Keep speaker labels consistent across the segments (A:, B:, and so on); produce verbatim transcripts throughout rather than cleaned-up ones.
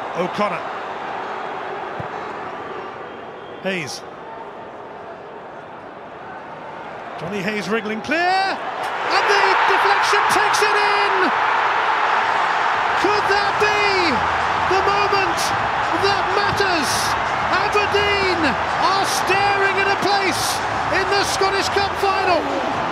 A: O'Connor. Hayes. Johnny Hayes wriggling clear, and the deflection takes it in! Could that be the moment that matters? Aberdeen are staring at a place in the Scottish Cup final.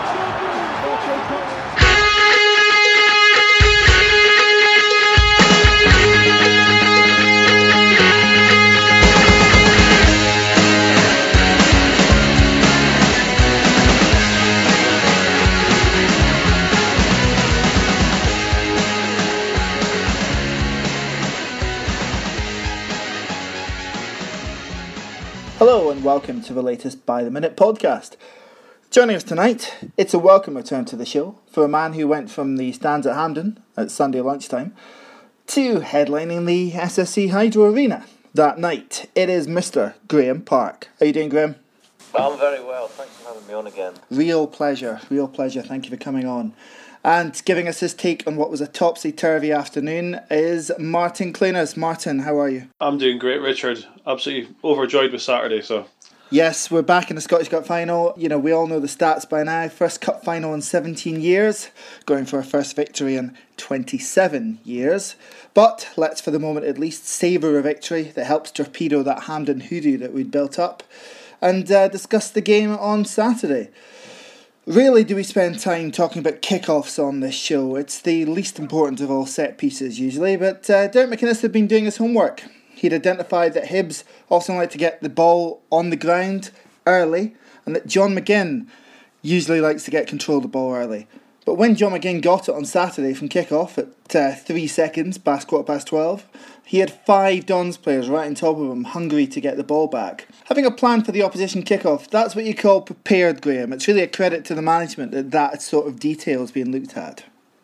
B: Hello and welcome to the latest By the Minute podcast. Joining us tonight, it's a welcome return to the show for a man who went from the stands at Hampden at Sunday lunchtime to headlining the S S C Hydro Arena that night. It is Mister Graham Park. How are you doing, Graham?
C: I'm very well, thanks for having me on again.
B: Real pleasure, real pleasure. Thank you for coming on. And giving us his take on what was a topsy-turvy afternoon is Martin Clunas. Martin, how are you?
D: I'm doing great, Richard. Absolutely overjoyed with Saturday, so...
B: Yes, we're back in the Scottish Cup final. You know, we all know the stats by now. First Cup final in seventeen years, going for our first victory in twenty-seven years. But let's, for the moment at least, savour a victory that helps torpedo that Hampden hoodoo that we'd built up and uh, discuss the game on Saturday. Rarely do we spend time talking about kickoffs on this show. It's the least important of all set pieces usually, but uh, Derek McInnes had been doing his homework. He'd identified that Hibs often like to get the ball on the ground early, and that John McGinn usually likes to get control of the ball early. But when John McGinn got it on Saturday from kickoff at uh, three seconds, past quarter past twelve, he had five Dons players right on top of him, hungry to get the ball back. Having a plan for the opposition kickoff, that's what you call prepared, Graham. It's really a credit to the management that that sort of detail is being looked at.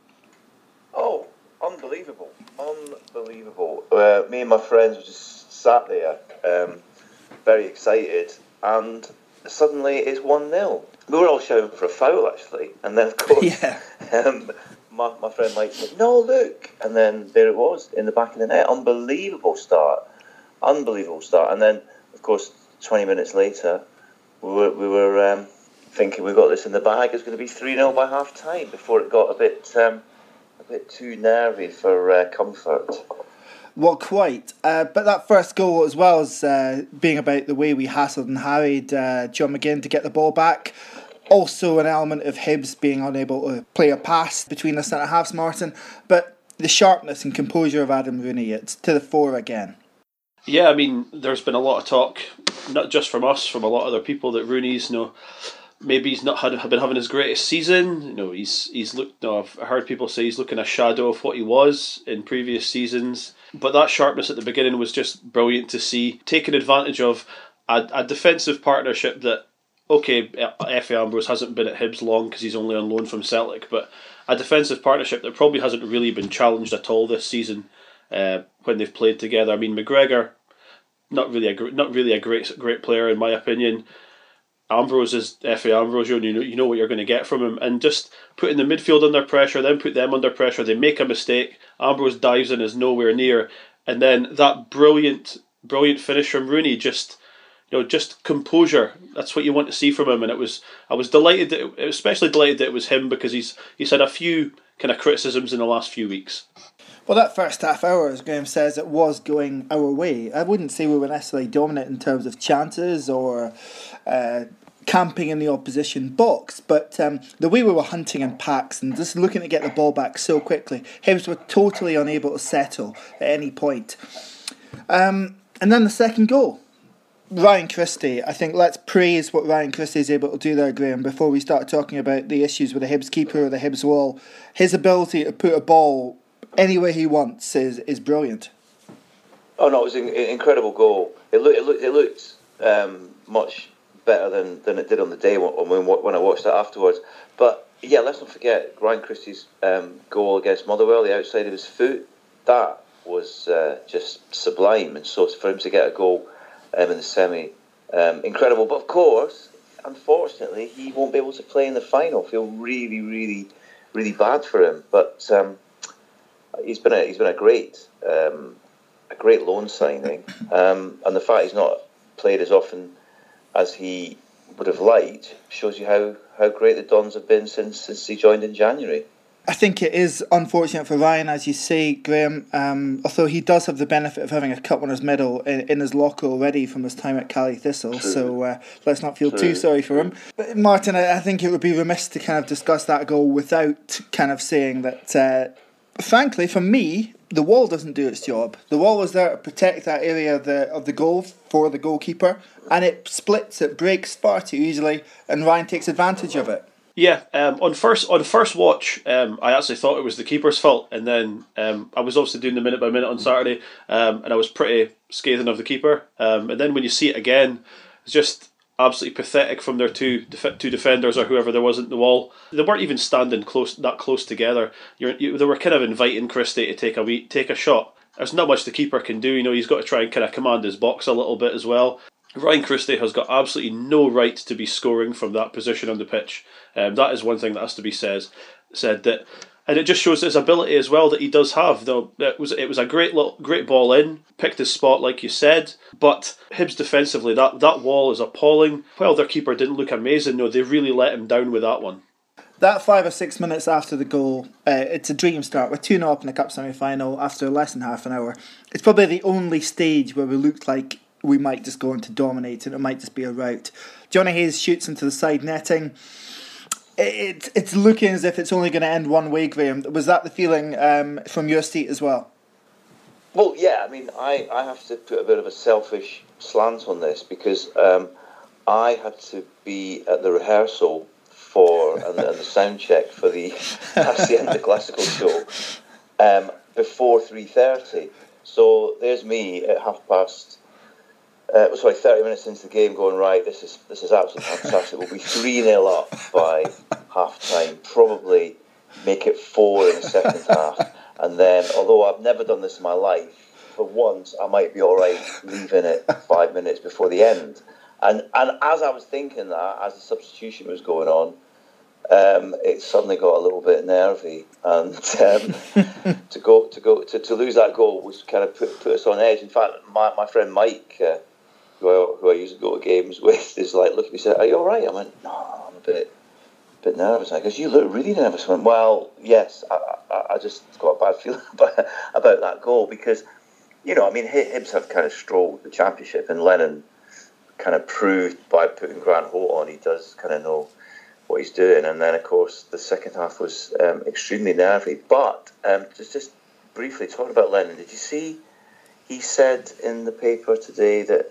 C: Oh, unbelievable. Unbelievable. Uh, me and my friends were just sat there, um, very excited, and suddenly it's one nil. We were all shouting for a foul, actually, and then, of course,
B: yeah.
C: um, my, my friend Mike said, "No, look," and then there it was, in the back of the net. Unbelievable start. Unbelievable start. And then, of course, twenty minutes later, we were, we were um, thinking we got this in the bag. It was going to be three nil by half-time before it got a bit... Um, A bit too nervy for uh, comfort.
B: Well, quite. Uh, but that first goal, as well as uh, being about the way we hassled and harried uh, John McGinn to get the ball back, also an element of Hibs being unable to play a pass between the centre-halves, Martin. But the sharpness and composure of Adam Rooney, it's to the fore again.
D: Yeah, I mean, there's been a lot of talk, not just from us, from a lot of other people, that Rooney's, you know, maybe he's not had been having his greatest season. You know, he's he's looked. You know, I've heard people say he's looking a shadow of what he was in previous seasons. But that sharpness at the beginning was just brilliant to see, taking advantage of a, a defensive partnership that, okay, Efe Ambrose hasn't been at Hibs long because he's only on loan from Celtic, but a defensive partnership that probably hasn't really been challenged at all this season uh, when they've played together. I mean, McGregor, not really a not really a great great player in my opinion. Ambrose is Efe Ambrose, you know, you know what you're going to get from him, and just putting the midfield under pressure, then put them under pressure, they make a mistake, Ambrose dives in, is nowhere near, and then that brilliant brilliant finish from Rooney, just you know, just composure, that's what you want to see from him. And it was, I was delighted, that it, especially delighted that it was him, because he's he's had a few kind of criticisms in the last few weeks.
B: Well, that first half hour, as Graham says, it was going our way. I wouldn't say we were necessarily dominant in terms of chances or uh, camping in the opposition box, but um, the way we were hunting in packs and just looking to get the ball back so quickly, Hibs were totally unable to settle at any point. Um, and then the second goal. Ryan Christie, I think let's praise what Ryan Christie is able to do there, Graham, before we start talking about the issues with the Hibs keeper or the Hibs wall. His ability to put a ball any way he wants is is brilliant.
C: Oh no, it was an incredible goal. It looked it looked it looked um, much better than, than it did on the day when when I watched it afterwards. But yeah, let's not forget Ryan Christie's um, goal against Motherwell, the outside of his foot. That was uh, just sublime, and so for him to get a goal um, in the semi, um, incredible. But of course, unfortunately, he won't be able to play in the final. I feel really, really, really bad for him. But um, he's been a he's been a great um, a great loan signing, um, and the fact he's not played as often as he would have liked shows you how, how great the Dons have been since since he joined in January.
B: I think it is unfortunate for Ryan, as you say, Graham, um, although he does have the benefit of having a Cup Winners' medal in, in his locker already from his time at Cali Thistle, True. so uh, let's not feel True. too sorry for him. But Martin, I, I think it would be remiss to kind of discuss that goal without kind of saying that, uh, frankly, for me, the wall doesn't do its job. The wall is there to protect that area of the, of the goal for the goalkeeper, and it splits, it breaks far too easily, and Ryan takes advantage of it.
D: Yeah, um, on first on first watch, um, I actually thought it was the keeper's fault, and then um, I was also doing the minute by minute on Saturday, um, and I was pretty scathing of the keeper. Um, and then when you see it again, it's just absolutely pathetic from their two def- two defenders or whoever there was in the wall. They weren't even standing close that close together. You're, you, they were kind of inviting Christie to take a wee, take a shot. There's not much the keeper can do. You know, he's got to try and kind of command his box a little bit as well. Ryan Christie has got absolutely no right to be scoring from that position on the pitch. Um, that is one thing that has to be says, said. That, and it just shows his ability as well that he does have. Though it was it was a great little, great ball in, picked his spot like you said. But Hibs defensively, that, that wall is appalling. Well, their keeper didn't look amazing. No, they really let him down with that one.
B: That five or six minutes after the goal, uh, it's a dream start. We're two nil up in the Cup semi-final after less than half an hour. It's probably the only stage where we looked like we might just go on to dominate and it might just be a rout. Johnny Hayes shoots into the side netting. It, it's looking as if it's only going to end one way, Graham. Was that the feeling um, from your seat as well?
C: Well, yeah, I mean, I, I have to put a bit of a selfish slant on this because um, I had to be at the rehearsal for and, and the sound check for the Hacienda Classical show um, before three thirty. So there's me at half past Uh, sorry, thirty minutes into the game going, right, this is this is absolutely fantastic. We'll be three nil up by half-time, probably make it four in the second half. And then, although I've never done this in my life, for once I might be all right leaving it five minutes before the end. And and as I was thinking that, as the substitution was going on, um, it suddenly got a little bit nervy. And um, to go to go to, to lose that goal was kind of put, put us on edge. In fact, my, my friend Mike, uh, who I, who I used to go to games with, is like, look at me, said, "Are you all right?" I went, "No, I'm a bit, bit nervous." I goes, "You look really nervous." I went, "Well, yes, I, I, I just got a bad feeling about, about that goal because, you know, I mean, Hibs have kind of strolled the championship, and Lennon kind of proved by putting Grant Holt on, he does kind of know what he's doing. And then, of course, the second half was um, extremely nervy. But um, just just briefly talking about Lennon, did you see? He said in the paper today that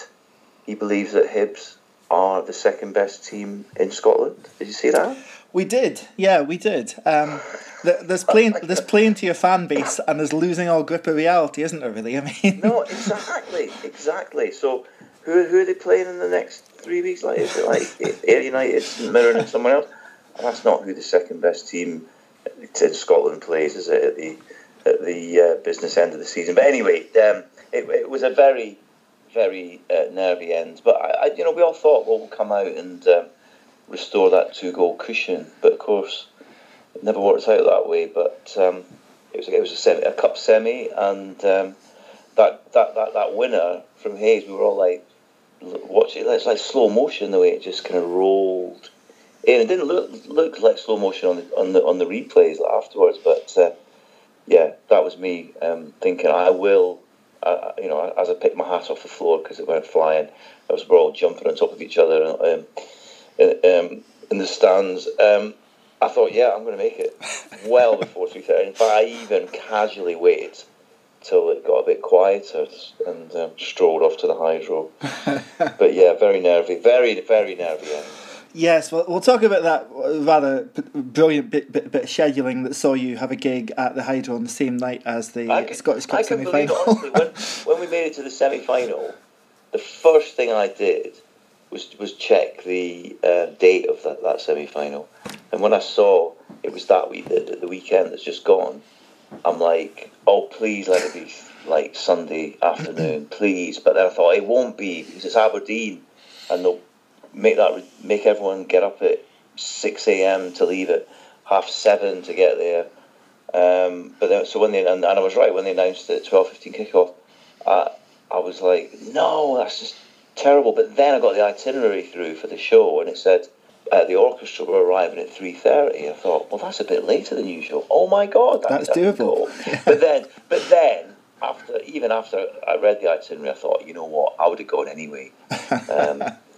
C: he believes that Hibs are the second best team in Scotland. Did you see that?
B: We did, yeah, we did. Um, there's playing, there's playing to your fan base, and there's losing all grip of reality, isn't there? Really, I mean.
C: No, exactly, exactly. So, who who are they playing in the next three weeks? Like, is it like Ayr United, St Mirren, and someone else? And that's not who the second best team in Scotland plays, is it? At the at the uh, business end of the season. But anyway, um, it, it was a very. very uh, nervy end, but I, I, you know, we all thought, well, we'll come out and um, restore that two-goal cushion, but of course, it never worked out that way. But um, it was it was a, semi, a cup semi, and um, that, that that that winner from Hayes, we were all like, watch it, it's like slow motion the way it just kind of rolled in. It didn't look look like slow motion on the on the on the replays afterwards, but uh, yeah, that was me um, thinking, I will. Uh, you know, as I picked my hat off the floor because it went flying, I was we're all jumping on top of each other um, in, um, in the stands. Um, I thought, yeah, I'm going to make it well before three thirty. In fact, I even casually waited till it got a bit quieter and um, strolled off to the hydro. But yeah, very nervy, very, very nervy end.
B: Yes, well, we'll talk about that rather brilliant bit, bit, bit of scheduling that saw you have a gig at the Hydro on the same night as the can, Scottish Cup semi-final.
C: Honestly, when, when we made it to the semi-final, the first thing I did was was check the uh, date of that, that semi-final. And when I saw it was that week, the, the weekend that's just gone, I'm like, oh, please let it be like Sunday afternoon, please. But then I thought it won't be because it's Aberdeen and they'll make that make everyone get up at six a.m. to leave at half seven to get there. Um, but then, so when they and, and I was right when they announced the twelve fifteen kickoff. I, I was like, no, that's just terrible. But then I got the itinerary through for the show, and it said uh, the orchestra were arriving at three thirty. I thought, well, that's a bit later than usual. Oh my God, that
B: that's doable.
C: Yeah. But then, but then, after even after I read the itinerary, I thought, you know what, I would have gone anyway, um,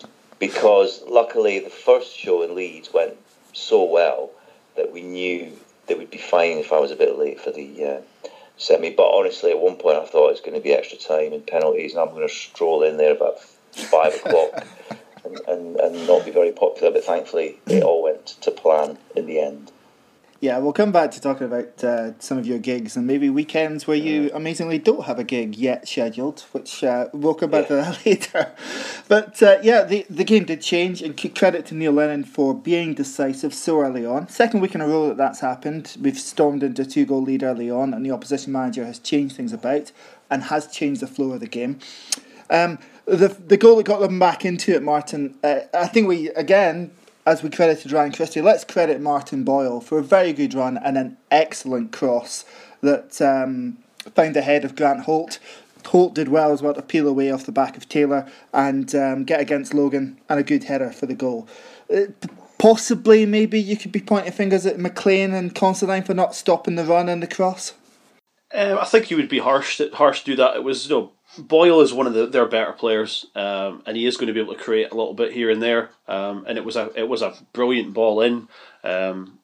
C: because luckily the first show in Leeds went so well that we knew they would be fine if I was a bit late for the uh, semi. But honestly, at one point I thought it was going to be extra time and penalties, and I'm going to stroll in there about five o'clock and, and, and not be very popular. But thankfully, it all went to plan in the end.
B: Yeah, we'll come back to talking about uh, some of your gigs and maybe weekends where you amazingly don't have a gig yet scheduled, which uh, we'll come back yeah. to that later. But uh, yeah, the, the game did change, and credit to Neil Lennon for being decisive so early on. Second week in a row that that's happened. We've stormed into a two-goal lead early on, and the opposition manager has changed things about and has changed the flow of the game. Um, the the goal that got them back into it, Martin, uh, I think we, again, as we credited Ryan Christie, let's credit Martin Boyle for a very good run and an excellent cross that um, found the head of Grant Holt. Holt did well as well to peel away off the back of Taylor and um, get against Logan, and a good header for the goal. Uh, possibly, maybe you could be pointing fingers at McLean and Considine for not stopping the run and the cross.
D: Um, I think you would be harsh to, harsh to do that. It was, you know, Boyle is one of the, their better players, um, and he is going to be able to create a little bit here and there. Um, and it was a it was a brilliant ball in. Um,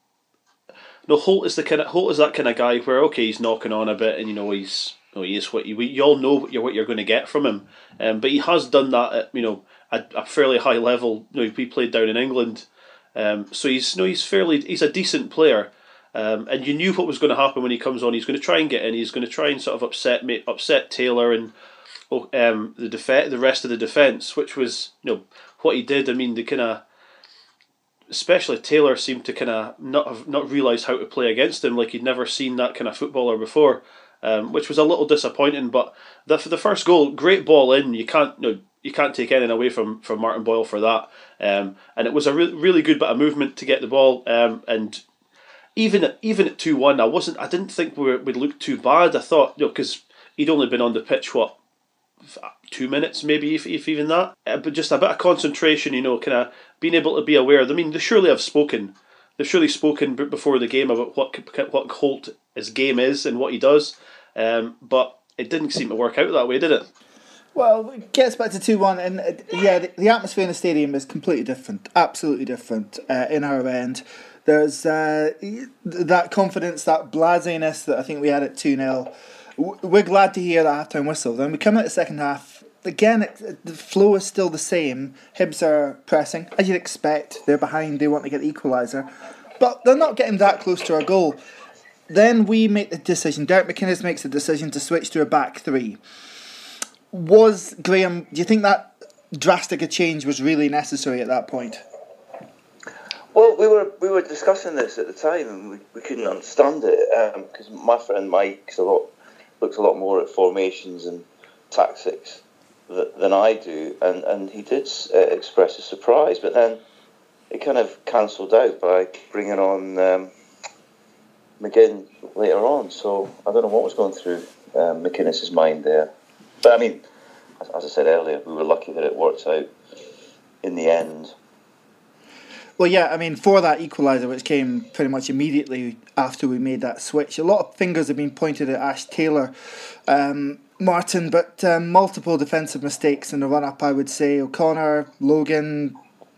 D: no, Holt is the kind of Holt is that kind of guy where okay, he's knocking on a bit, and you know he's you know, he is what you you all know what you're what you're going to get from him. Um, but he has done that at you know a, a fairly high level. You know, he played down in England, um, so he's you know, he's fairly he's a decent player. Um, and you knew what was going to happen when he comes on. He's going to try and get in. He's going to try and sort of upset upset Taylor and um, the def- the rest of the defence, which was you know what he did. I mean, the kind of especially Taylor seemed to kind of not have not realised how to play against him, like he'd never seen that kind of footballer before, um, which was a little disappointing. But the for the first goal, great ball in. You can't you know, you can't take anything away from, from Martin Boyle for that. Um, and it was a re- really good bit of movement to get the ball um, and. Even at, even at two one, I wasn't. I didn't think we were, we'd look too bad. I thought, you know, because he'd only been on the pitch what two minutes, maybe if, if even that. Uh, but just a bit of concentration, you know, kind of being able to be aware. I mean, they surely have spoken. They've surely spoken b- before the game about what what Holt his game is and what he does. Um, but it didn't seem to work out that way, did it?
B: Well, it gets back to two one, and uh, yeah, the, the atmosphere in the stadium is completely different, absolutely different uh, in our end. There's uh, that confidence, that blasiness that I think we had at two nil. We're glad to hear that half-time whistle. Then we come out the second half. Again, it, the flow is still the same. Hibs are pressing, as you'd expect. They're behind, they want to get the equaliser. But they're not getting that close to our goal. Then we make the decision. Derek McInnes makes the decision to switch to a back three. Was, Graham, do you think that drastic a change was really necessary at that point?
C: Well, we were we were discussing this at the time, and we, we couldn't understand it because um, my friend Mike's a lot looks a lot more at formations and tactics th- than I do, and, and he did uh, express a surprise, but then it kind of cancelled out by bringing on um, McGinn later on. So I don't know what was going through um, McInnes' mind there, but I mean, as, as I said earlier, we were lucky that it worked out in the end.
B: Well, yeah, I mean, for that equaliser, which came pretty much immediately after we made that switch, a lot of fingers have been pointed at Ash Taylor, um, Martin, but um, multiple defensive mistakes in the run-up, I would say. O'Connor, Logan,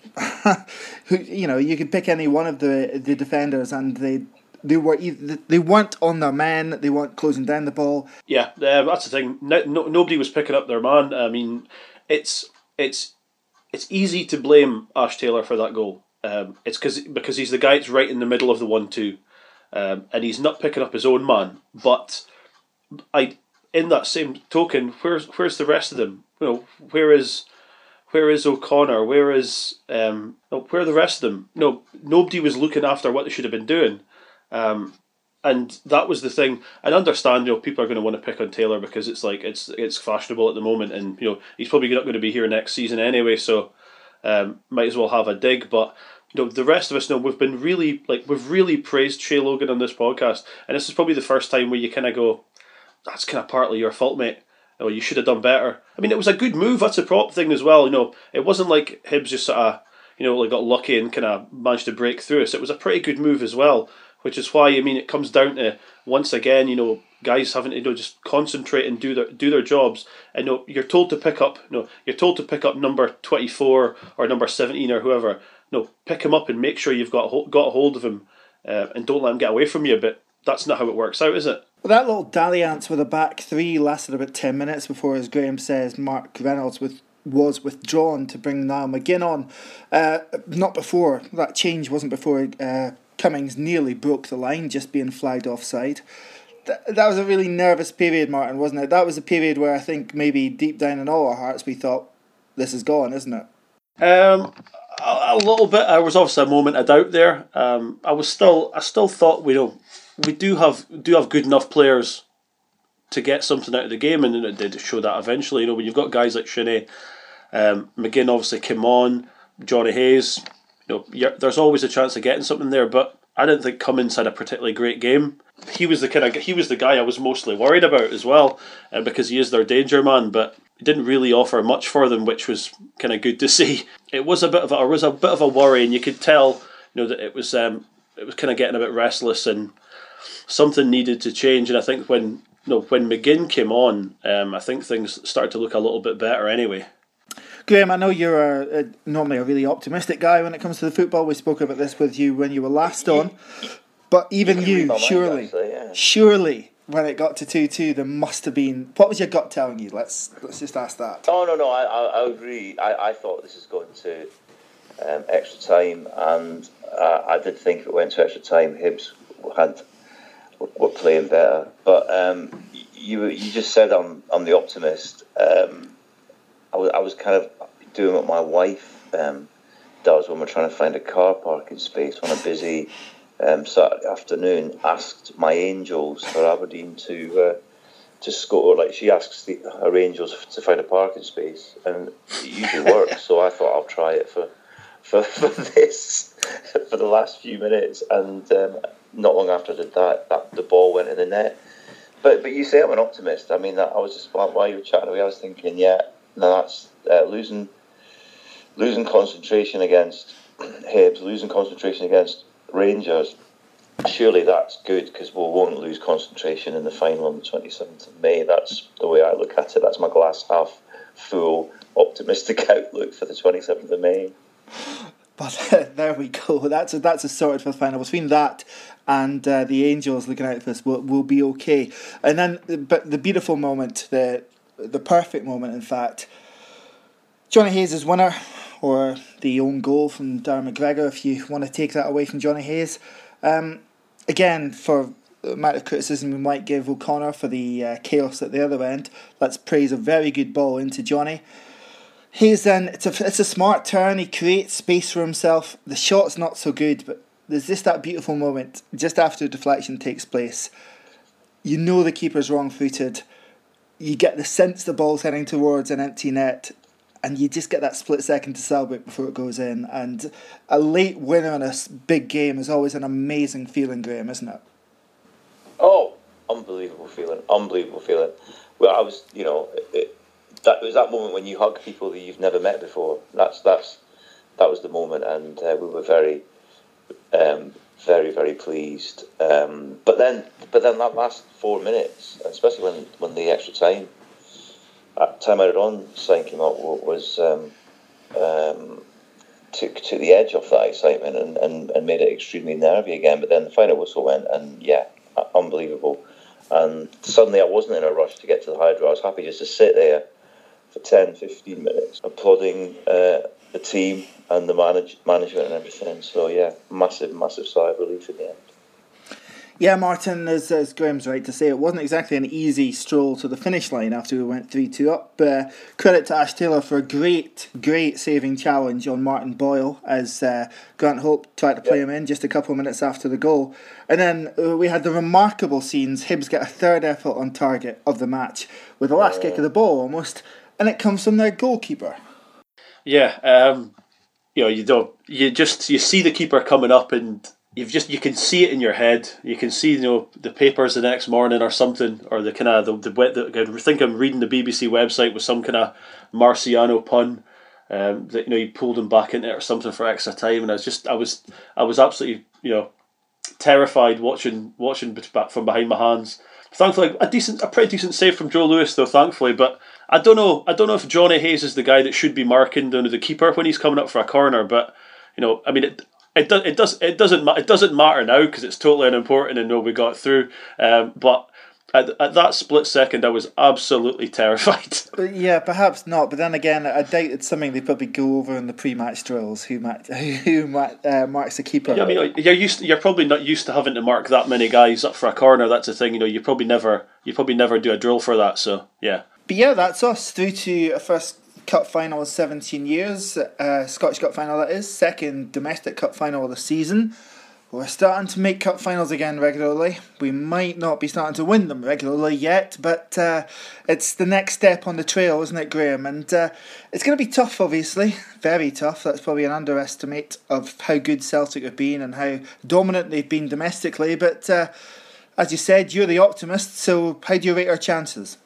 B: who you know, you could pick any one of the the defenders, and they they were either, they weren't on their man, they weren't closing down the ball.
D: Yeah, uh, that's the thing. No, no, nobody was picking up their man. I mean, it's it's it's easy to blame Ash Taylor for that goal. Um, it's cause, because he's the guy that's right in the middle of the one two, um, and he's not picking up his own man. But I, in that same token, where's where's the rest of them? You know, where is where is O'Connor? Where is um, where are the rest of them? No, nobody was looking after what they should have been doing, um, and that was the thing. And understand, you know, people are going to want to pick on Taylor because it's like it's it's fashionable at the moment, and you know he's probably not going to be here next season anyway, so um, might as well have a dig, but. You know, the rest of us know we've been really like we've really praised Shay Logan on this podcast, and this is probably the first time where you kind of go, "That's kind of partly your fault, mate." oh, you should have done better. I mean, it was a good move. That's a prop thing as well. You know, it wasn't like Hibs just sort of, you know, like got lucky and kind of managed to break through us. It was a pretty good move as well, which is why, I mean, it comes down to, once again, you know, guys having to, you know, just concentrate and do their do their jobs. And you know, you're told to pick up, you know, you're told to pick up number twenty-four or number seventeen or whoever. No, pick him up and make sure you've got got a hold of him, uh, and don't let him get away from you. But that's not how it works out, is it?
B: Well, that little dalliance with the back three lasted about ten minutes before, as Graham says, Mark Reynolds with, was withdrawn to bring Niall McGinn on. Uh, not before, that change wasn't before uh, Cummings nearly broke the line, just being flagged offside. Th- that was a really nervous period, Martin, wasn't it? That was a period where I think maybe deep down in all our hearts we thought, this is gone, isn't it?
D: Um, a, a little bit. There was obviously a moment of doubt there. Um, I was still, I still thought we know. We do have do have good enough players to get something out of the game, and it did show that eventually. You know, when you've got guys like Shinnie, um, McGinn obviously came on, Johnny Hayes. You know, you're, there's always a chance of getting something there. But I didn't think Cummins had a particularly great game. He was the kind of he was the guy I was mostly worried about as well, uh, because he is their danger man. But he didn't really offer much for them, which was kind of good to see. It was a bit of a, it was a bit of a worry, and you could tell, you know, that it was um, it was kind of getting a bit restless and something needed to change. And I think when you know, when McGinn came on, um, I think things started to look a little bit better anyway.
B: Graham, I know you're a, a, normally a really optimistic guy when it comes to the football. We spoke about this with you when you were last on. But even you, you surely, actually, yeah. surely, when it got to two two, there must have been... What was your gut telling you? Let's let's just ask that.
C: Oh, no, no, I, I, I agree. I, I thought this was going to um, extra time, and uh, I did think if it went to extra time, Hibs had... were playing better, but um, you you just said I'm I'm the optimist. Um, I was I was kind of doing what my wife um, does when we're trying to find a car parking space on a busy um, Saturday afternoon. Asked my Angels for Aberdeen to uh, to score. Like she asks the, her Angels to find a parking space, and it usually works. So I thought I'll try it for for, for this for the last few minutes, and. Um, Not long after I did that, that, the ball went in the net. But but you say I'm an optimist. I mean, that I was just while you were chatting away, I was thinking, yeah, no, that's uh, losing losing concentration against Hibs, losing concentration against Rangers. Surely that's good, because we won't lose concentration in the final on the twenty-seventh of May. That's the way I look at it. That's my glass half full, optimistic outlook for the twenty-seventh of May.
B: But there we go. That's a, that's a sorted for the final. Between that and uh, the Angels looking out for us, will will be okay. And then, but the beautiful moment, the the perfect moment, in fact, Johnny Hayes' winner, or the own goal from Darren McGregor, if you want to take that away from Johnny Hayes. Um, again, for the amount of criticism we might give O'Connor for the uh, chaos at the other end, let's praise a very good ball into Johnny. Hayes then, it's a, it's a smart turn, he creates space for himself. The shot's not so good, but there's just that beautiful moment just after the deflection takes place. You know the keeper's wrong-footed. You get the sense the ball's heading towards an empty net, and you just get that split second to celebrate before it goes in. And a late winner in a big game is always an amazing feeling, Graham, isn't it?
C: Oh, unbelievable feeling, unbelievable feeling. Well, I was, you know... It, That was that moment when you hug people that you've never met before. That's that's that was the moment, and uh, we were very, um, very, very pleased. Um, but then, but then that last four minutes, especially when, when the extra time, uh, time added on sign came up, was um, um, took to the edge off that excitement and, and, and made it extremely nervy again. But then the final whistle went, and yeah, unbelievable. And suddenly I wasn't in a rush to get to the Hydro. I was happy just to sit there for ten, fifteen minutes, applauding uh, the team and the manage- management and everything. So, yeah, massive, massive sigh of relief in the end.
B: Yeah, Martin, as, as Graham's right to say, it wasn't exactly an easy stroll to the finish line after we went three two up. Uh, credit to Ash Taylor for a great, great saving challenge on Martin Boyle as uh, Grant Hope tried to play yep. him in just a couple of minutes after the goal. And then uh, we had the remarkable scenes. Hibs get a third effort on target of the match with the last uh, kick of the ball almost, and it comes from their goalkeeper.
D: Yeah, um, you know, you don't, you just you see the keeper coming up, and you've just you can see it in your head. You can see, you know, the papers the next morning or something, or the kind of the, the, the I think I'm reading the B B C website with some kind of Marciano pun um, that, you know, he pulled him back into it or something for extra time, and I was just I was I was absolutely, you know, terrified watching watching from behind my hands. Thankfully, a decent a pretty decent save from Joe Lewis though. Thankfully, but I don't know I don't know if Johnny Hayes is the guy that should be marking the, the keeper when he's coming up for a corner, but you know, I mean it. It does. It does. It doesn't. It doesn't matter now because it's totally unimportant and no, we got through. Um, but at, at that split second, I was absolutely terrified.
B: But yeah, perhaps not. But then again, I doubt it's something they probably go over in the pre-match drills. Who mark, who mark, uh, marks the keeper?
D: Yeah, I mean, you're used. To, you're probably not used to having to mark that many guys up for a corner. That's the thing. You know, you probably never. You probably never do a drill for that. So yeah.
B: But yeah, that's us through to a first Cup final in seventeen years, uh, Scottish Cup final that is, second domestic Cup final of the season. We're starting to make Cup finals again regularly. We might not be starting to win them regularly yet, but uh, it's the next step on the trail, isn't it, Graham? And uh, it's going to be tough, obviously, very tough. That's probably an underestimate of how good Celtic have been and how dominant they've been domestically. But uh, as you said, you're the optimist, so how do you rate our chances?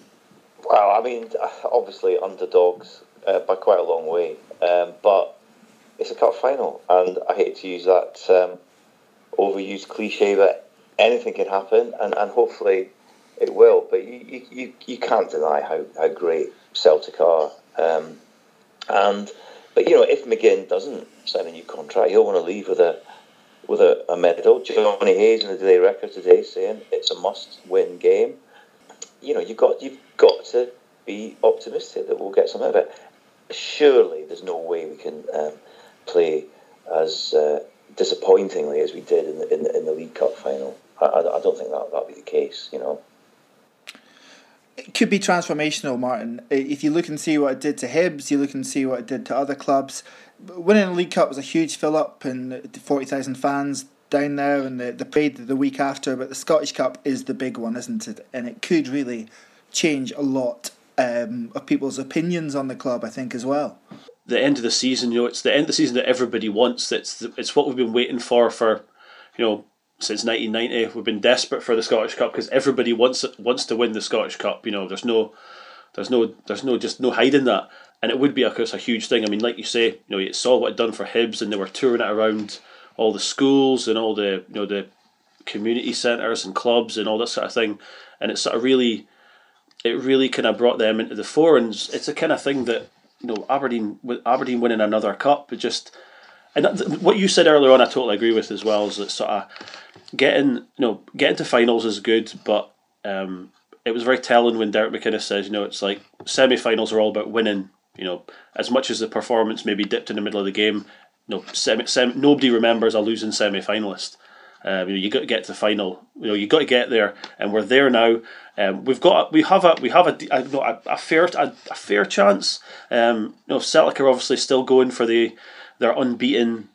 C: Well, I mean, obviously underdogs uh, by quite a long way, um, but it's a cup final, and I hate to use that um, overused cliche, but anything can happen, and, and hopefully it will. But you, you, you can't deny how, how great Celtic are, um, and but you know, if McGinn doesn't sign a new contract, he'll want to leave with a with a, a medal. Johnny Hayes in the Daily Record today saying it's a must-win game. You know, you've got you've got to be optimistic that we'll get some out of it. Surely, there's no way we can um, play as uh, disappointingly as we did in the, in the in the League Cup final. I, I, I don't think that that'll be the case. You know,
B: it could be transformational, Martin. If you look and see what it did to Hibs, you look and see what it did to other clubs. Winning the League Cup was a huge fill up, and forty thousand fans down there, and the, the parade the week after, but the Scottish Cup is the big one, isn't it? And it could really change a lot um, of people's opinions on the club, I think, as well.
D: The end of the season, you know, it's the end of the season that everybody wants. It's the, it's what we've been waiting for for, you know, since nineteen ninety. We've been desperate for the Scottish Cup because everybody wants it, wants to win the Scottish Cup. You know, there's no, there's no, there's no, just no hiding that, and it would be of course a huge thing. I mean, like you say, you know, you saw what it done for Hibs, and they were touring it around all the schools and all the, you know, the community centres and clubs and all that sort of thing, and it's sort of really, it really kind of brought them into the fore, and it's a kind of thing that, you know, Aberdeen with Aberdeen winning another cup, it just, and that, what you said earlier on, I totally agree with as well, is that sort of getting, you know, getting to finals is good, but um, it was very telling when Derek McInnes says, you know, it's like semi-finals are all about winning. You know, as much as the performance maybe dipped in the middle of the game, you know, semi, semi, nobody remembers a losing semi-finalist. Um, you know, you got to get to the final. You know, you got to get there, and we're there now. Um, we've got, we have a, we have a, a, a, a fair, a, a fair chance. Um, you know, Celtic are obviously still going for the their unbeaten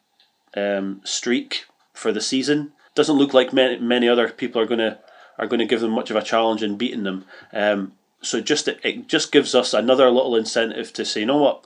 D: um, streak for the season. Doesn't look like many, many other people are going to are going to give them much of a challenge in beating them. Um, so just it, it just gives us another little incentive to say, you know what,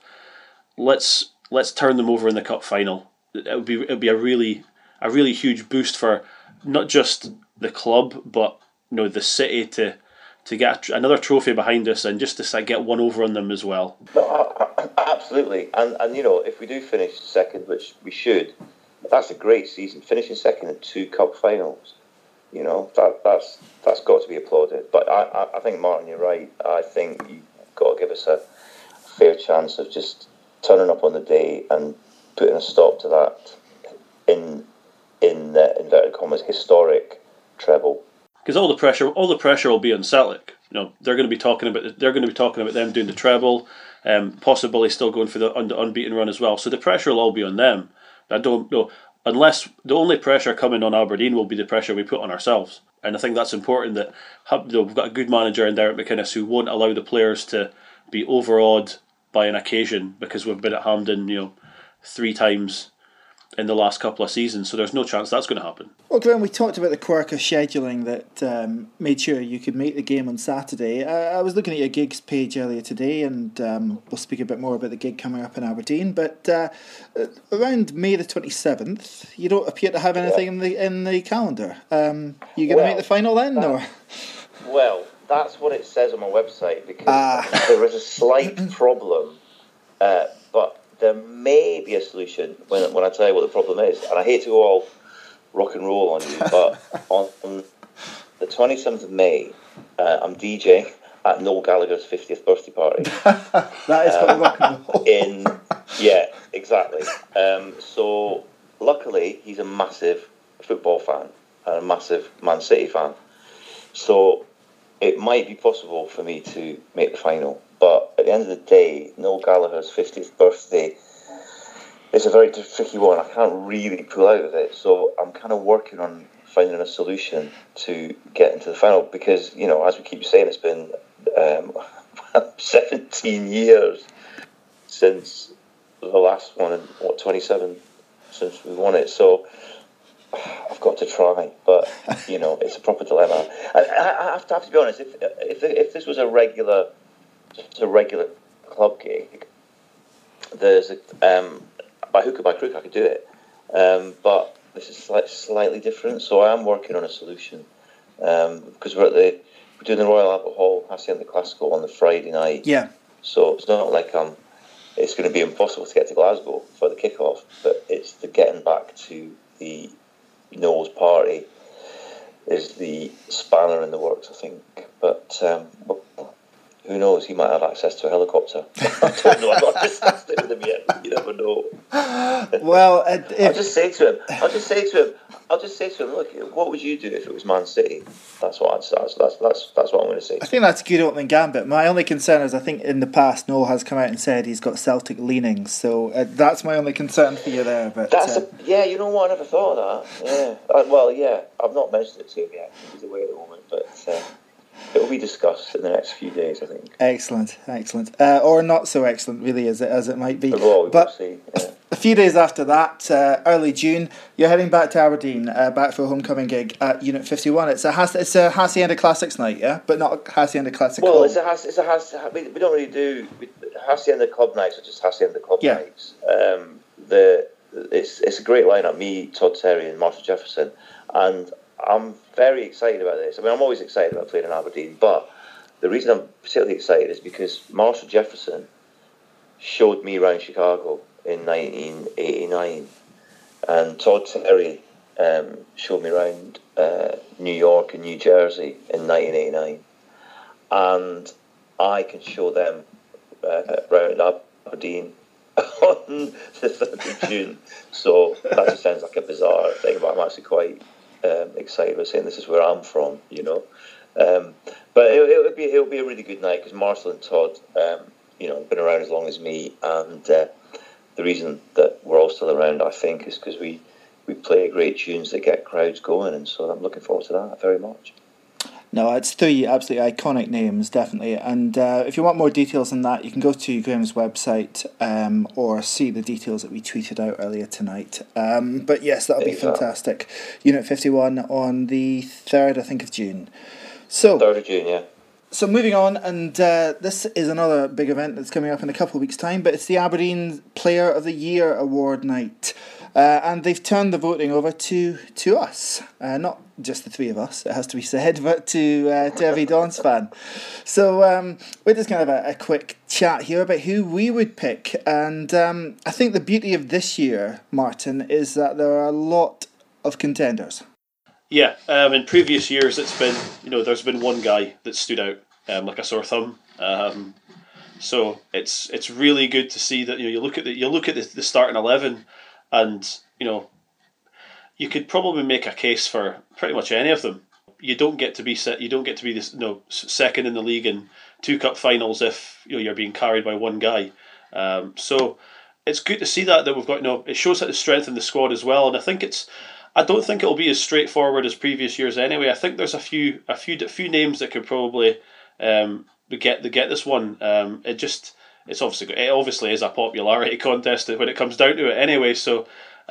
D: let's let's turn them over in the cup final. It would be it would be a really a really huge boost for not just the club, but you know, the city to to get a, another trophy behind us and just to get one over on them as well.
C: No, absolutely, and and you know, if we do finish second, which we should, that's a great season. Finishing second in two cup finals, you know, that that's that's got to be applauded. But I, I, I think, Martin, you're right. I think you've got to give us a fair chance of just turning up on the day and putting a stop to that in in the inverted commas historic treble.
D: Because all the pressure, all the pressure will be on Celtic. You know, they're going to be talking about they're going to be talking about them doing the treble, um, possibly still going for the un- unbeaten run as well. So the pressure will all be on them. I don't know, unless the only pressure coming on Aberdeen will be the pressure we put on ourselves. And I think that's important that, you know, we've got a good manager in Derek McInnes who won't allow the players to be overawed by an occasion, because we've been at Hampden, you know, three times in the last couple of seasons, so there's no chance that's going to happen.
B: Well, Graham, we talked about the quirk of scheduling that um, made sure you could make the game on Saturday. I, I was looking at your gigs page earlier today, and um, we'll speak a bit more about the gig coming up in Aberdeen. But uh, around May the twenty-seventh, you don't appear to have anything yeah. in the in the calendar. Um, you going to well, make the final then, that, or?
C: Well, that's what it says on my website, because ah. there is a slight problem, uh, but there may be a solution when when I tell you what the problem is. And I hate to go all rock and roll on you, but on, on the twenty-seventh of May, uh, I'm DJing at Noel Gallagher's fiftieth birthday party.
B: That is um, rock and roll.
C: In, yeah, exactly. Um, so luckily, he's a massive football fan and a massive Man City fan. So it might be possible for me to make the final. But at the end of the day, Noel Gallagher's fiftieth birthday is a very tricky one. I can't really pull out of it. So I'm kind of working on finding a solution to get into the final. Because, you know, as we keep saying, it's been um, seventeen years since the last one, and what, twenty-seven since we won it. So I've got to try, but you know, it's a proper dilemma. I, I, have, to, I have to be honest. If if if this was a regular, just a regular club gig, there's a um, by hook or by crook I could do it. Um, but this is slight, slightly different, so I am working on a solution. Um, because we're at the we're doing the Royal Albert Hall Hacienda Classical on the Friday night.
B: Yeah.
C: So it's not like um, it's going to be impossible to get to Glasgow for the kickoff, but it's the getting back to the Noel's party is the spanner in the works, I think. But um, who knows? He might have access to a helicopter. I don't know. I've not discussed it with him yet. You never know.
B: Well, uh, if...
C: I'll just say to him. I'll just say to him. I'll just say to him. Look, what would you do if it was Man City? That's what I'd. That's that's that's, that's what I'm going to say.
B: I think that's a good opening gambit. My only concern is, I think in the past Noel has come out and said he's got Celtic leanings, so uh, that's my only concern for you there. But
C: that's
B: uh...
C: a, yeah. You know what? I never thought of that. Yeah. Uh, well, yeah. I've not mentioned it to him yet. He's away at the moment, but. Uh, It will be discussed in the next few days, I think.
B: Excellent, excellent. Uh, or not so excellent, really, as it as it might be.
C: Well, we
B: but
C: will see. Yeah.
B: A few days after that, uh, early June, you're heading back to Aberdeen, uh, back for a homecoming gig at Unit fifty-one. It's a Has- it's a Hacienda Classics night, yeah, but not a Hacienda Classic.
C: Well,
B: Club.
C: it's a Has- it's a Has- we, we don't really do we, Hacienda Club nights, or just Hacienda Club
B: yeah.
C: nights. Um, the it's it's a great lineup. Me, Todd Terry, and Marshall Jefferson, and I'm very excited about this. I mean, I'm always excited about playing in Aberdeen, but the reason I'm particularly excited is because Marshall Jefferson showed me around Chicago in nineteen eighty-nine, and Todd Terry um, showed me around uh, New York and New Jersey in nineteen eighty-nine, and I can show them uh, around Aberdeen on the third of June. So that just sounds like a bizarre thing, but I'm actually quite um, excited about saying this is where I'm from, you know. Um, but it, it would be it would be a really good night because Marshall and Todd, um, you know, have been around as long as me, and uh, the reason that we're all still around, I think, is because we, we play great tunes that get crowds going, and so I'm looking forward to that very much.
B: No, it's three absolutely iconic names, definitely. And uh, if you want more details on that, you can go to Graham's website um, or see the details that we tweeted out earlier tonight. Um, but yes, that'll be exactly. Fantastic. Unit fifty-one on the third, I think, of June. So,
C: third of June, yeah.
B: So moving on, and uh, this is another big event that's coming up in a couple of weeks' time, but it's the Aberdeen Player of the Year Award night. Uh, and they've turned the voting over to to us. Uh, not just the three of us, it has to be said, but to uh, to every Dons fan. So um, we're just going to have a, a quick chat here about who we would pick. And um, I think the beauty of this year, Martin, is that there are a lot of contenders.
D: Yeah, um, in previous years it's been, you know, there's been one guy that stood out um, like a sore thumb. Um, so it's it's really good to see that, you know, you look at the you look at the, the starting eleven, and you know, you could probably make a case for pretty much any of them. You don't get to be set. You don't get to be this, you know, second in the league in two cup finals if, you know, you're being carried by one guy. Um, so it's good to see that that we've got. You know, it shows that the strength in the squad as well, and I think it's. I don't think it'll be as straightforward as previous years anyway. I think there's a few a few a few names that could probably um, get the get this one. Um, it just it's obviously it obviously is a popularity contest when it comes down to it anyway. So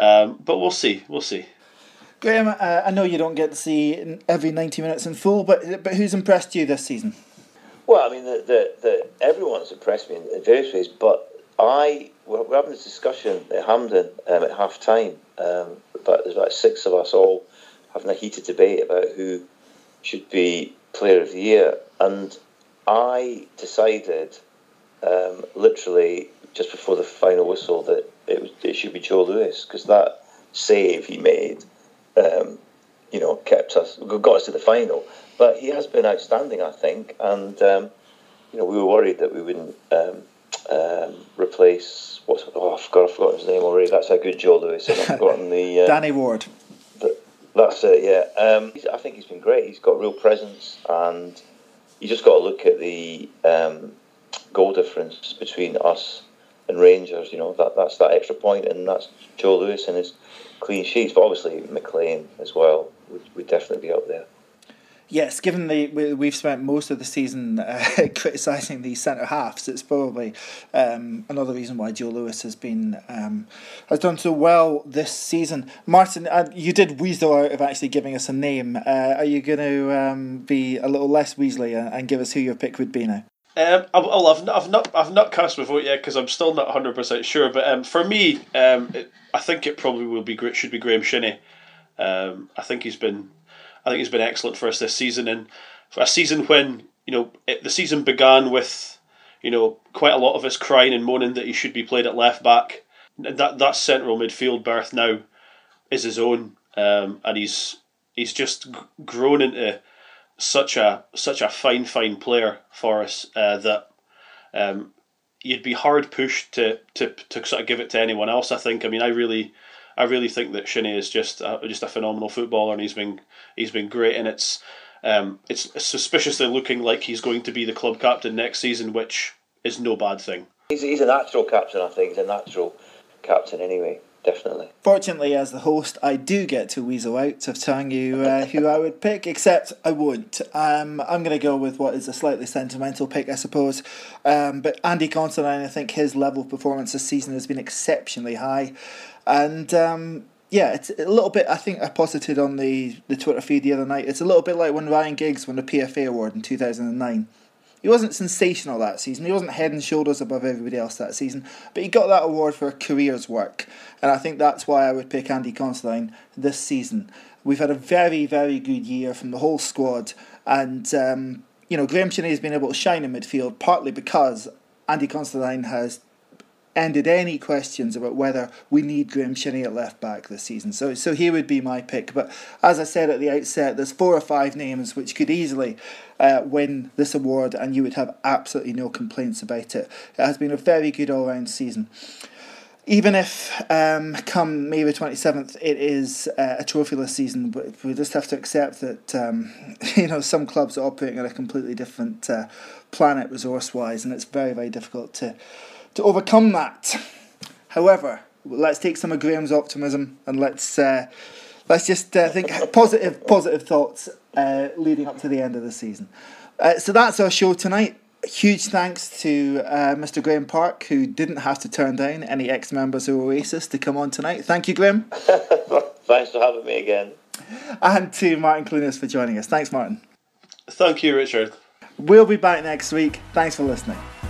D: Um, but we'll see, we'll see.
B: Graham, uh, I know you don't get to see every ninety minutes in full, but but who's impressed you this season?
C: Well, I mean, the, the, the, everyone's impressed me in, in various ways, but I we're, we're having this discussion at Hampden um, at half time. Um, but there's about six of us all having a heated debate about who should be Player of the Year, and I decided um, literally just before the final whistle that it was, it should be Joe Lewis, because that save he made, um, you know, kept us got us to the final. But he has been outstanding, I think, and um, you know, we were worried that we wouldn't um, um, replace what's oh I've forgotten, I've forgotten his name already. That's how good Joe Lewis is. I've forgotten the uh,
B: Danny Ward.
C: The, that's it, yeah. Um, I think he's been great. He's got real presence, and you just got to look at the um, goal difference between us and Rangers. You know, that that's that extra point, and that's Joe Lewis and his clean sheets. But obviously McLean as well would, would definitely be up there.
B: Yes, given the we've spent most of the season uh, criticising the centre halves, it's probably um, another reason why Joe Lewis has been um, has done so well this season. Martin, uh, you did weasel out of actually giving us a name. Uh, are you going to um, be a little less weaselly and, and give us who your pick would be now?
D: Um, well, I've not, I've not, I've not cast my vote yet because I'm still not one hundred percent sure. But um, for me, um, it, I think it probably will be should be Graham Shinnie. Um, I think he's been. I think he's been excellent for us this season, and for a season when, you know, it, the season began with, you know, quite a lot of us crying and moaning that he should be played at left back. That that central midfield berth now is his own, um, and he's he's just grown into such a such a fine fine player for us uh, that um, you'd be hard pushed to, to to sort of give it to anyone else. I think. I mean, I really. I really think that Shinnie is just a, just a phenomenal footballer, and he's been he's been great. And it's um, it's suspiciously looking like he's going to be the club captain next season, which is no bad thing.
C: He's he's a natural captain, I think. He's a natural captain anyway, definitely.
B: Fortunately, as the host, I do get to weasel out of telling you uh, who I would pick, except I won't. Um, I'm going to go with what is a slightly sentimental pick, I suppose. Um, but Andy Considine, I think his level of performance this season has been exceptionally high. And um, yeah, it's a little bit, I think I posited on the, the Twitter feed the other night, it's a little bit like when Ryan Giggs won the P F A award in two thousand nine. He wasn't sensational that season, he wasn't head and shoulders above everybody else that season, but he got that award for a career's work. And I think that's why I would pick Andy Considine this season. We've had a very, very good year from the whole squad, and um, you know, Graham Shinnie has been able to shine in midfield partly because Andy Considine has ended any questions about whether we need Graham Shinnie at left back this season. So so he would be my pick. But as I said at the outset, there's four or five names which could easily uh, win this award, and you would have absolutely no complaints about it. It has been a very good all-round season. Even if um, come May the twenty-seventh it is uh, a trophyless season, but we just have to accept that um, you know, some clubs are operating on a completely different uh, planet resource-wise, and it's very, very difficult to to overcome that. However, let's take some of Graham's optimism and let's uh, let's just uh, think positive positive thoughts uh, leading up to the end of the season. Uh, so that's our show tonight. Huge thanks to uh, Mister Graham Park, who didn't have to turn down any ex-members of Oasis to come on tonight. Thank you, Graham.
C: Thanks for having me again.
B: And to Martin Clunas for joining us. Thanks, Martin.
D: Thank you, Richard.
B: We'll be back next week. Thanks for listening.